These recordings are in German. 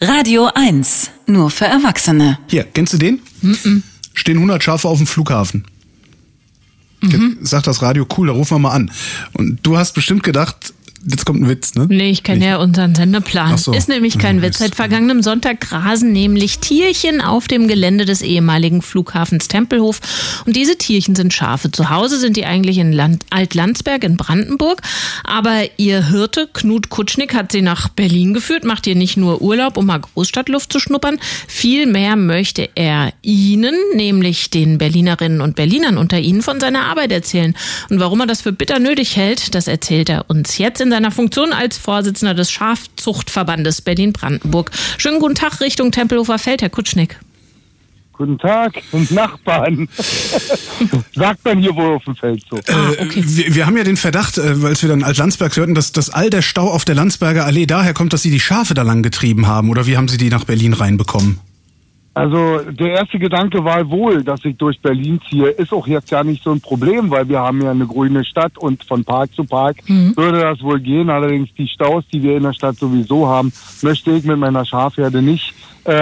Radio 1, nur für Erwachsene. Hier, kennst du den? Stehen 100 Schafe auf dem Flughafen. Sagt das Radio, cool, da rufen wir mal an. Und du hast bestimmt gedacht, jetzt kommt ein Witz, ne? Nee, ich kenne ja unseren Sendeplan. Ach so. Ist nämlich kein Witz. Seit vergangenem Sonntag grasen nämlich Tierchen auf dem Gelände des ehemaligen Flughafens Tempelhof. Und diese Tierchen sind Schafe. Zu Hause sind die eigentlich in Alt-Landsberg in Brandenburg. Aber ihr Hirte Knut Kutschnick hat sie nach Berlin geführt, macht hier nicht nur Urlaub, um mal Großstadtluft zu schnuppern. Vielmehr möchte er Ihnen, nämlich den Berlinerinnen und Berlinern unter Ihnen, von seiner Arbeit erzählen. Und warum er das für bitter nötig hält, das erzählt er uns jetzt in seiner Funktion als Vorsitzender des Schafzuchtverbandes Berlin-Brandenburg. Schönen guten Tag Richtung Tempelhofer Feld, Herr Kutschnick. Guten Tag, Nachbarn. Sagt man hier wohl auf dem Feld so. Okay. Wir haben ja den Verdacht, weil wir dann Alt-Landsberg hörten, dass all der Stau auf der Landsberger Allee daher kommt, dass Sie die Schafe da lang getrieben haben. Oder wie haben Sie die nach Berlin reinbekommen? Also der erste Gedanke war wohl, dass ich durch Berlin ziehe. Ist auch jetzt ja nicht so ein Problem, weil wir haben ja eine grüne Stadt und von Park zu Park würde das wohl gehen. Allerdings die Staus, die wir in der Stadt sowieso haben, möchte ich mit meiner Schafherde nicht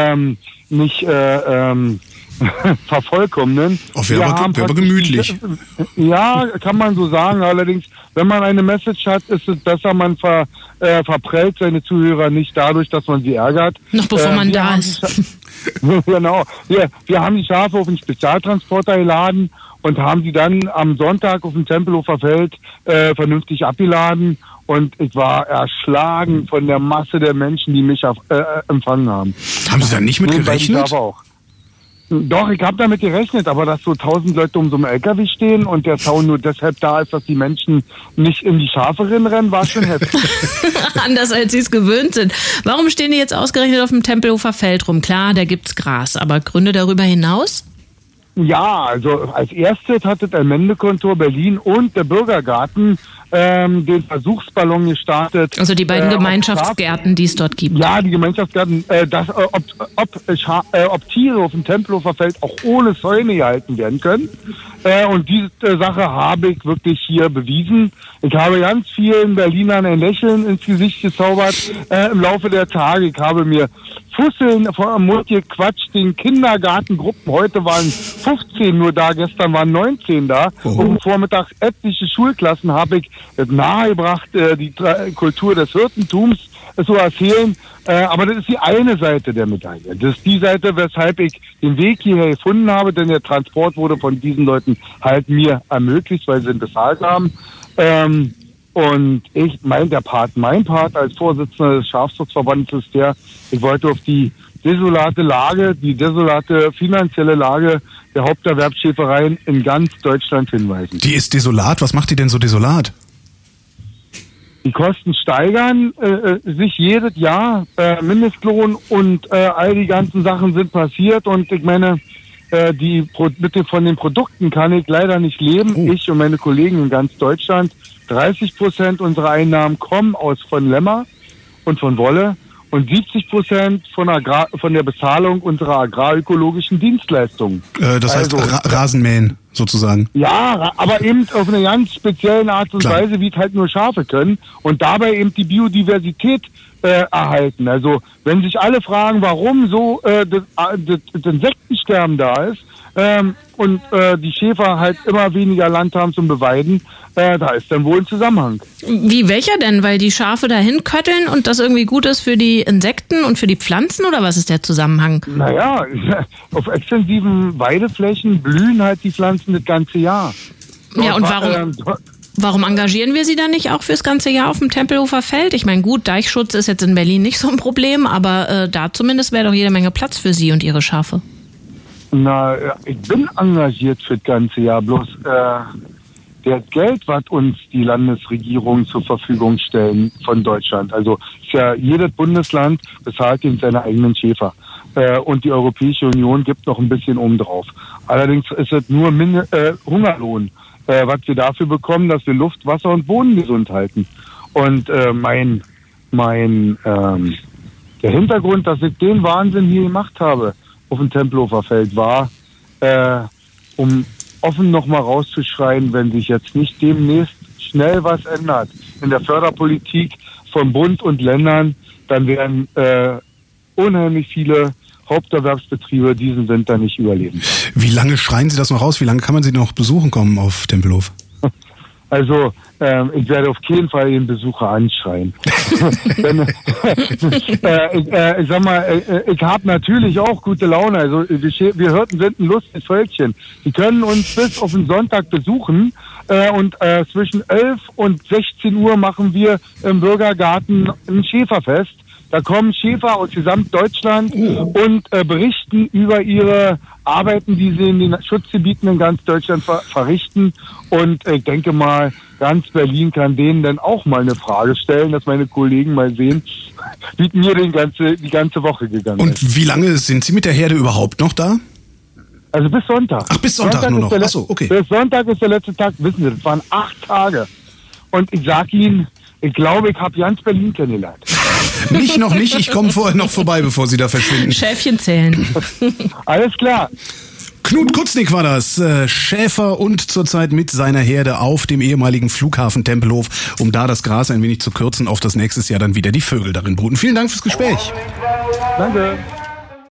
vervollkommnen. Wäre aber gemütlich. Ja, kann man so sagen. Allerdings, wenn man eine Message hat, ist es besser, man verprellt seine Zuhörer nicht dadurch, dass man sie ärgert. Noch bevor man da ist. Genau. Wir haben die Schafe auf den Spezialtransporter geladen und haben sie dann am Sonntag auf dem Tempelhofer Feld vernünftig abgeladen. Und ich war erschlagen von der Masse der Menschen, die mich empfangen haben. Haben Sie da nicht mit gerechnet? Doch, ich habe damit gerechnet, aber dass so 1000 Leute um so einen LKW stehen und der Zaun nur deshalb da ist, dass die Menschen nicht in die Schafe rennen, war schon heftig. Anders als sie es gewöhnt sind. Warum stehen die jetzt ausgerechnet auf dem Tempelhofer Feld rum? Klar, da gibt's Gras, aber Gründe darüber hinaus? Ja, also als erstes hat das Allmende-Kontor Berlin und der Bürgergarten den Versuchsballon gestartet. Also die beiden Gemeinschaftsgärten, die es dort gibt. Ja, die Gemeinschaftsgärten, ob Tiere auf dem Tempelhofer Feld auch ohne Zäune gehalten werden können. Und diese Sache habe ich wirklich hier bewiesen. Ich habe ganz vielen Berlinern ein Lächeln ins Gesicht gezaubert im Laufe der Tage. Ich habe mir Fusseln vor dem Mund gequatscht, den Kindergartengruppen. Heute waren 15 nur da, gestern waren 19 da. Und vormittags etliche Schulklassen habe ich nahegebracht, die Kultur des Hirtentums zu erzählen. Aber das ist die eine Seite der Medaille. Das ist die Seite, weshalb ich den Weg hierher gefunden habe, denn der Transport wurde von diesen Leuten halt mir ermöglicht, weil sie ihn bezahlt haben. Und mein Part als Vorsitzender des Schafzuchtverbandes ist ich wollte auf die desolate finanzielle Lage der Haupterwerbsschäfereien in ganz Deutschland hinweisen. Die ist desolat? Was macht die denn so desolat? Die Kosten steigern sich jedes Jahr, Mindestlohn und all die ganzen Sachen sind passiert und ich meine, bitte von den Produkten kann ich leider nicht leben. Ich und meine Kollegen in ganz Deutschland. 30% unserer Einnahmen kommen von Lämmer und von Wolle und 70% von der Bezahlung unserer agrarökologischen Dienstleistungen. Das heißt Rasenmähen sozusagen. Ja, aber eben auf eine ganz spezielle Art und Weise, wie es halt nur Schafe können und dabei eben die Biodiversität erhalten. Also wenn sich alle fragen, warum so das Insektensterben da ist und die Schäfer halt immer weniger Land haben zum Beweiden, da ist dann wohl ein Zusammenhang. Wie, welcher denn? Weil die Schafe dahin kötteln und das irgendwie gut ist für die Insekten und für die Pflanzen oder was ist der Zusammenhang? Naja, auf extensiven Weideflächen blühen halt die Pflanzen das ganze Jahr. Ja, und warum engagieren wir sie dann nicht auch fürs ganze Jahr auf dem Tempelhofer Feld? Ich meine, gut, Deichschutz ist jetzt in Berlin nicht so ein Problem, aber da zumindest wäre doch jede Menge Platz für Sie und Ihre Schafe. Na, ich bin engagiert für das ganze Jahr, bloß das Geld, was uns die Landesregierung zur Verfügung stellen von Deutschland, also ist ja jedes Bundesland bezahlt eben seine eigenen Schäfer und die Europäische Union gibt noch ein bisschen obendrauf. Allerdings ist es nur Hungerlohn, was wir dafür bekommen, dass wir Luft, Wasser und Boden gesund halten. Und der Hintergrund, dass ich den Wahnsinn hier gemacht habe auf dem Tempelhofer Feld, war, um offen nochmal rauszuschreien, wenn sich jetzt nicht demnächst schnell was ändert in der Förderpolitik von Bund und Ländern, dann werden unheimlich viele Haupterwerbsbetriebe diesen Winter nicht überleben. Wie lange schreien Sie das noch aus? Wie lange kann man Sie noch besuchen kommen auf Tempelhof? Also, ich werde auf jeden Fall den Besucher anschreien. Ich sag mal, ich habe natürlich auch gute Laune. Also wir Hirten sind ein lustiges Völkchen. Die können uns bis auf den Sonntag besuchen und zwischen 11 und 16 Uhr machen wir im Bürgergarten ein Schäferfest. Da kommen Schäfer aus Gesamtdeutschland und berichten über ihre Arbeiten, die sie in den Schutzgebieten in ganz Deutschland verrichten. Und ich denke mal, ganz Berlin kann denen dann auch mal eine Frage stellen, dass meine Kollegen mal sehen, wie mir die ganze Woche gegangen ist. Und wie lange sind Sie mit der Herde überhaupt noch da? Also bis Sonntag. Ach, bis Sonntag nur noch. Ach so, okay. Bis Sonntag ist der letzte Tag. Wissen Sie, das waren 8 Tage. Und ich sag Ihnen, ich glaube, ich habe ganz Berlin kennengelernt. Mich noch nicht, ich komme vorher noch vorbei, bevor Sie da verschwinden. Schäfchen zählen. Alles klar. Knut Kutznick war das, Schäfer und zurzeit mit seiner Herde auf dem ehemaligen Flughafen Tempelhof, um da das Gras ein wenig zu kürzen, auf das nächstes Jahr dann wieder die Vögel darin brüten. Vielen Dank fürs Gespräch. Danke.